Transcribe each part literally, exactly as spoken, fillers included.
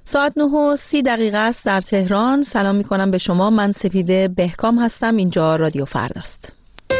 ساعت نه و سی دقیقه است در تهران. سلام می کنم به شما. من سپیده بهکام هستم. اینجا رادیو فرداست.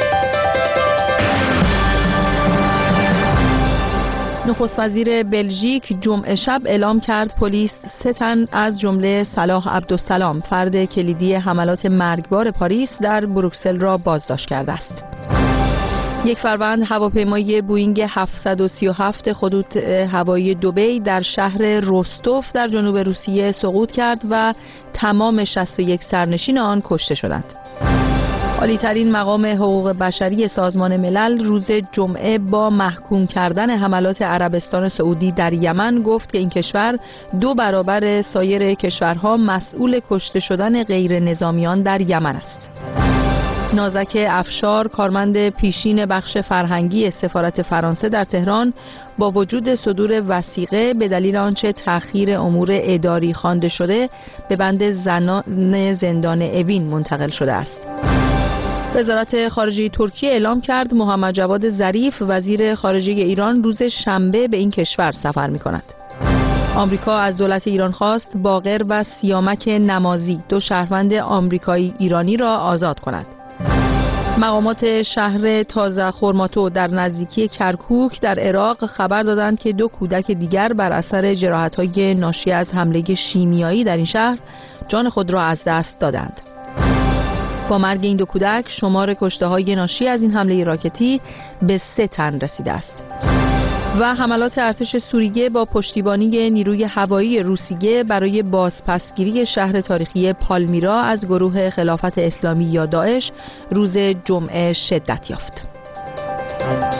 نخست وزیر بلژیک جمعه شب اعلام کرد پلیس سه تن از جمله صلاح عبدالسلام فرد کلیدی حملات مرگبار پاریس در بروکسل را بازداشت کرده است. یک فروند هواپیمای بوئینگ هفتصد و سی و هفت خطوط هوایی دبی در شهر رستوف در جنوب روسیه سقوط کرد و تمام شصت و یک سرنشین آن کشته شدند. عالی‌ترین مقام حقوق بشری سازمان ملل روز جمعه با محکوم کردن حملات عربستان سعودی در یمن گفت که این کشور دو برابر سایر کشورها مسئول کشته شدن غیر نظامیان در یمن است. نازک افشار، کارمند پیشین بخش فرهنگی سفارت فرانسه در تهران، با وجود صدور وثیقه به دلیل آنچه تأخیر امور اداری خوانده شده به بند زنان زندان اوین منتقل شده است. وزارت خارجه ترکیه اعلام کرد محمد جواد ظریف وزیر خارجه ایران روز شنبه به این کشور سفر می‌کند. آمریکا از دولت ایران خواست باقر و سیامک نمازی دو شهروند آمریکایی ایرانی را آزاد کند. مقامات شهر تازه خرماتو در نزدیکی کرکوک در عراق خبر دادند که دو کودک دیگر بر اثر جراحت‌های ناشی از حمله شیمیایی در این شهر جان خود را از دست دادند. با مرگ این دو کودک شمار کشته‌های ناشی از این حمله راکتی به سه تن رسیده است. و حملات ارتش سوریه با پشتیبانی نیروی هوایی روسیه برای بازپسگیری شهر تاریخی پالمیرا از گروه خلافت اسلامی یا داعش روز جمعه شدت یافت.